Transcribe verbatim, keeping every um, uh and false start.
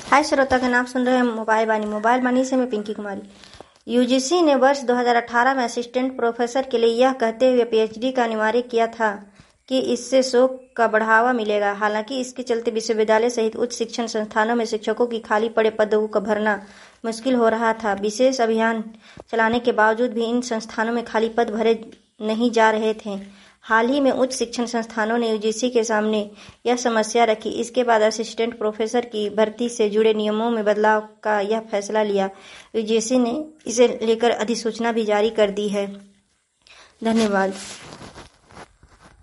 हाय श्रोता का नाम सुन रहे हैं मोबाइल बानी मोबाइल बानी से मैं पिंकी कुमारी। यूजीसी ने वर्ष दो हज़ार अठारह में असिस्टेंट प्रोफेसर के लिए यह कहते हुए पीएचडी का अनिवार्य किया था कि इससे शोध का बढ़ावा मिलेगा। हालांकि इसके चलते विश्वविद्यालय सहित उच्च शिक्षण संस्थानों में शिक्षकों की खाली पड़े पदों को भरना मुश्किल हो रहा था। विशेष अभियान चलाने के बावजूद भी इन संस्थानों में खाली पद भरे नहीं जा रहे थे। हाल ही में उच्च शिक्षण संस्थानों ने यूजीसी के सामने यह समस्या रखी। इसके बाद असिस्टेंट प्रोफेसर की भर्ती से जुड़े नियमों में बदलाव का यह फैसला लिया। यूजीसी ने इसे लेकर अधिसूचना भी जारी कर दी है। धन्यवाद।